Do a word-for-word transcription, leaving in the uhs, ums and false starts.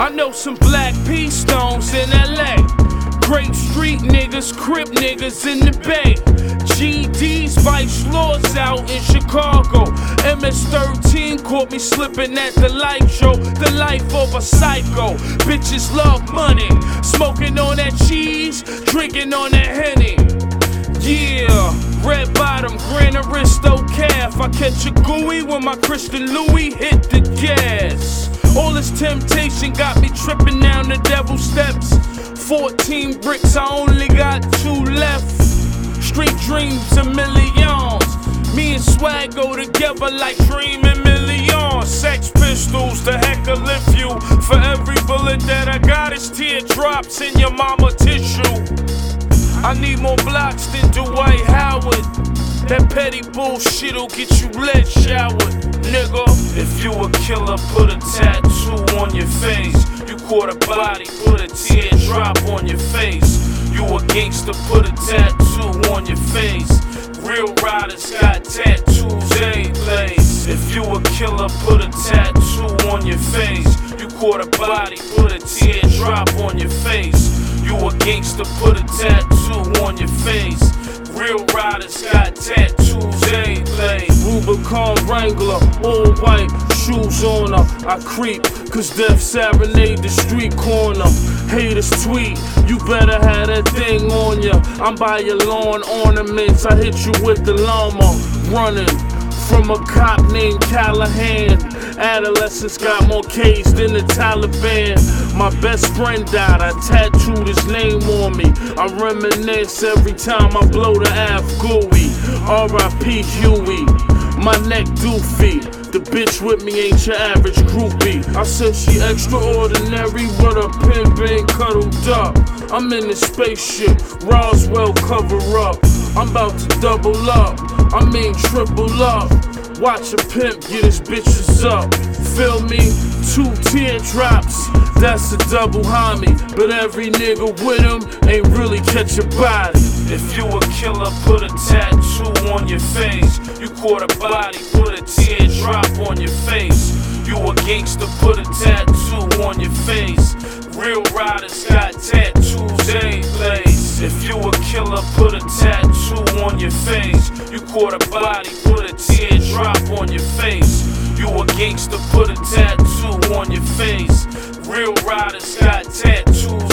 I know some black P stones in L A. Great street niggas, crip niggas in the Bay. G Ds, vice lords out in Chicago. M S thirteen caught me slipping at the light show. The life of a psycho. Bitches love money. Smoking on that cheese, drinking on that Henny. Yeah, red bottom, Gran Aristo calf. I catch a gooey when my Christian Louis hit the gas. All this temptation got me tripping down the devil's steps. Fourteen bricks, I only got two left. Street dreams and millions. Me and Swag go together like dream and millions. Sex pistols, the heck will lift you. For every bullet that I got is teardrops in your mama tissue. I need more blocks than Dwight Howard. That petty bullshit'll get you lead showered, nigga. If you a killer, put a tattoo on your face. You caught a body, put a teardrop on your face. You a gangster, put a tattoo on your face. Real riders got tattoos, ain't lace. If you a killer, put a tattoo on your face. You caught a body, put a teardrop on your face. You a gangster, put a tattoo on your face. Real riders got tattoos, ain't laid. Rubicon Wrangler, all white, shoes on her. I creep, cause death serenade the street corner. Haters tweet, you better have that thing on ya. I'm by your lawn ornaments, I hit you with the llama. Running from a cop named Callahan. Adolescents got more K's than the Taliban. My best friend died, I tattooed his name on me. I reminisce every time I blow the Av gooey. R I P Huey, my neck doofy. The bitch with me ain't your average groupie. I said she extraordinary, but her pimp ain't cuddled up. I'm in the spaceship, Roswell cover up. I'm about to double up, I mean triple up. Watch a pimp get his bitches up. Feel me? Two teardrops, that's a double homie. But every nigga with him ain't really catch a body. If you a killer, put a tattoo on your face. You caught a body, put a teardrop on your face. You a gangster, put a tattoo on your face. Real riders got tattoos, ain't lace. If you a killer, put a tattoo on your face. You caught a body, put a teardrop on your face. You a gangster, put a tattoo on your face. Real riders got tattoos,